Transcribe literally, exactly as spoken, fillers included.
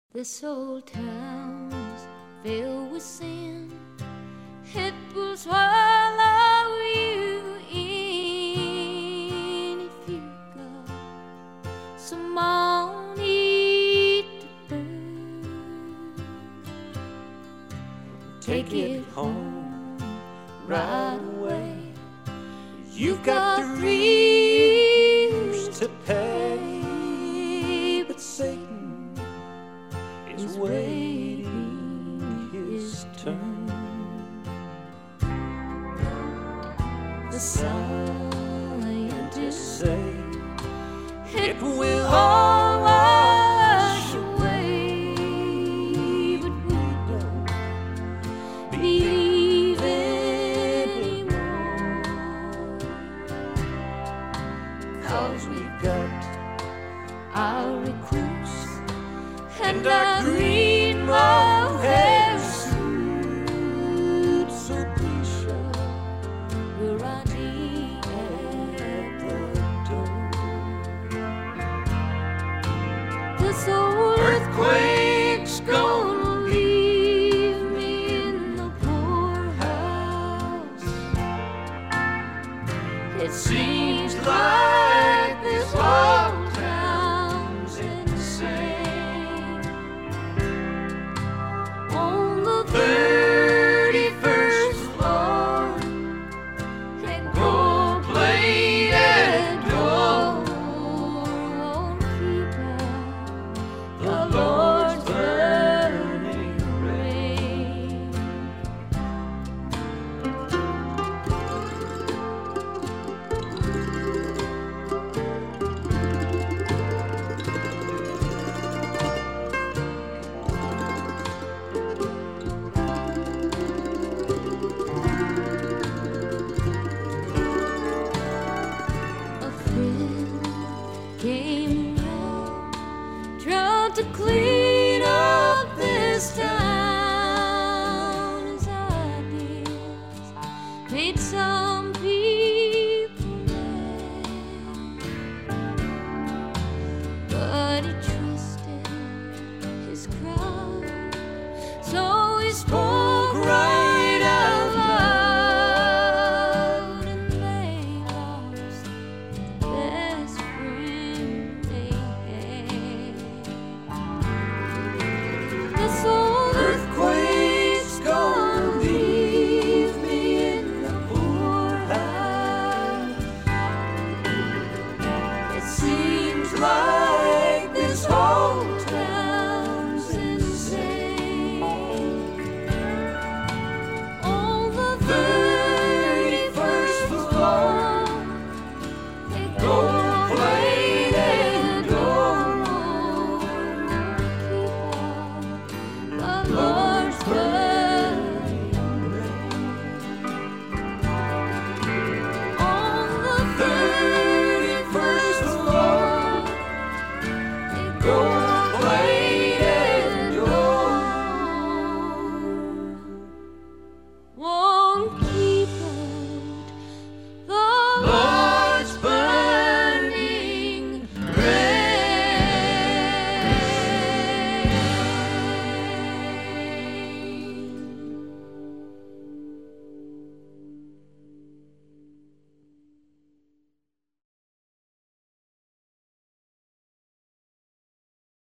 This old town's filled with sin. It will swallow you in if you got some money to burn. Take it home right away. You've got the rears to pay, but Satan is waiting his turn. The scientists Say it will all wash away, but we don't believe anymore, 'cause we've got our recruits and our green mohair suits. So be sure we're ready at the door. This old earthquake's gonna leave me in the poorhouse. It seems like this whole town's insane. On the thirty-first floor, and gold-plated door won't keep out the Lord's burning rain. A friend came along, tried to clean up this town. His ideas made some people mad, but he trusted his crowd, so he spoke.